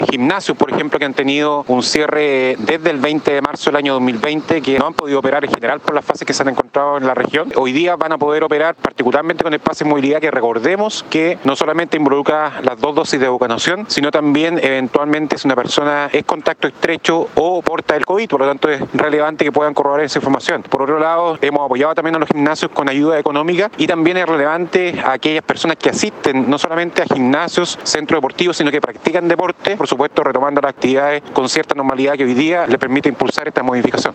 Gimnasios, por ejemplo, que han tenido un cierre desde el 20 de marzo del año 2020, que no han podido operar en general por las fases que se han encontrado en la región. Hoy día van a poder operar particularmente con el pase de movilidad, que recordemos que no solamente involucra las 2 dosis de vacunación, sino también eventualmente si una persona es contacto estrecho o porta el COVID, por lo tanto es relevante que puedan corroborar esa información. Por otro lado, hemos apoyado también a los gimnasios con ayuda económica y también es relevante a aquellas personas que asisten no solamente a gimnasios, centros deportivos, sino que practican deporte, por supuesto retomando las actividades con cierta normalidad que hoy día le permite impulsar esta modificación.